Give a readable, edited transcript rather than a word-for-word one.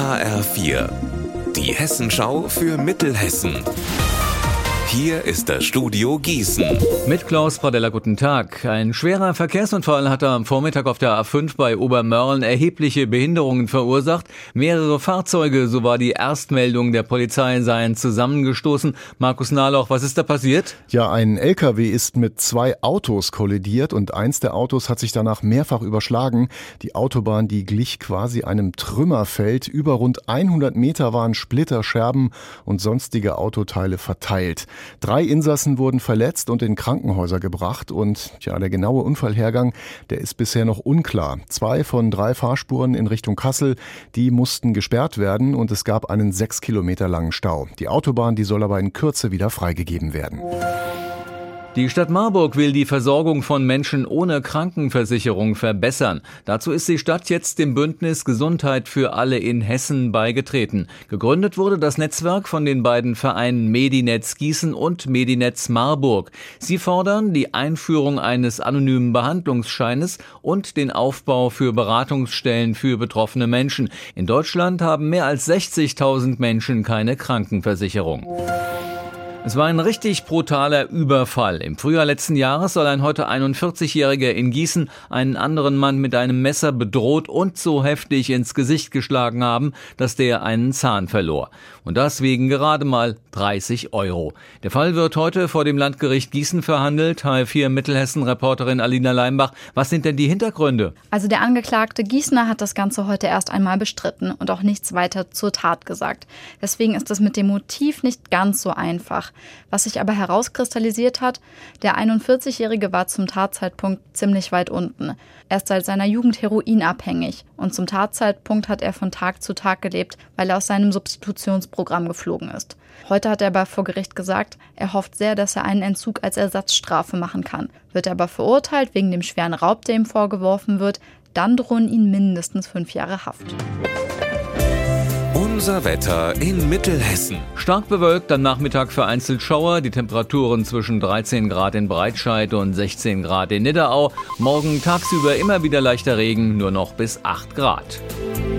HR4, die Hessenschau für Mittelhessen. Hier ist das Studio Gießen. Mit Klaus Pradella, guten Tag. Ein schwerer Verkehrsunfall hatte am Vormittag auf der A5 bei Obermörlen erhebliche Behinderungen verursacht. Mehrere Fahrzeuge, so war die Erstmeldung der Polizei, seien zusammengestoßen. Markus Nahloch, was ist da passiert? Ja, ein LKW ist mit 2 Autos kollidiert und eins der Autos hat sich danach mehrfach überschlagen. Die Autobahn, die glich quasi einem Trümmerfeld. Über rund 100 Meter waren Splitterscherben und sonstige Autoteile verteilt. 3 Insassen wurden verletzt und in Krankenhäuser gebracht und der genaue Unfallhergang, der ist bisher noch unklar. 2 von 3 Fahrspuren in Richtung Kassel, die mussten gesperrt werden und es gab einen 6 Kilometer langen Stau. Die Autobahn, die soll aber in Kürze wieder freigegeben werden. Die Stadt Marburg will die Versorgung von Menschen ohne Krankenversicherung verbessern. Dazu ist die Stadt jetzt dem Bündnis Gesundheit für alle in Hessen beigetreten. Gegründet wurde das Netzwerk von den beiden Vereinen Medinetz Gießen und Medinetz Marburg. Sie fordern die Einführung eines anonymen Behandlungsscheines und den Aufbau für Beratungsstellen für betroffene Menschen. In Deutschland haben mehr als 60.000 Menschen keine Krankenversicherung. Es war ein richtig brutaler Überfall. Im Frühjahr letzten Jahres soll ein heute 41-Jähriger in Gießen einen anderen Mann mit einem Messer bedroht und so heftig ins Gesicht geschlagen haben, dass der einen Zahn verlor. Und das wegen gerade mal 30 €. Der Fall wird heute vor dem Landgericht Gießen verhandelt. HR4 Mittelhessen-Reporterin Alina Leimbach, was sind denn die Hintergründe? Also der Angeklagte Gießener hat das Ganze heute erst einmal bestritten und auch nichts weiter zur Tat gesagt. Deswegen ist es mit dem Motiv nicht ganz so einfach. Was sich aber herauskristallisiert hat, der 41-Jährige war zum Tatzeitpunkt ziemlich weit unten. Er ist seit seiner Jugend heroinabhängig und zum Tatzeitpunkt hat er von Tag zu Tag gelebt, weil er aus seinem Substitutionsprogramm geflogen ist. Heute hat er aber vor Gericht gesagt, er hofft sehr, dass er einen Entzug als Ersatzstrafe machen kann. Wird er aber verurteilt wegen dem schweren Raub, der ihm vorgeworfen wird, dann drohen ihm mindestens 5 Jahre Haft. Unser Wetter in Mittelhessen. Stark bewölkt, am Nachmittag vereinzelt Schauer, die Temperaturen zwischen 13 Grad in Breitscheid und 16 Grad in Nidderau. Morgen tagsüber immer wieder leichter Regen, nur noch bis 8 Grad.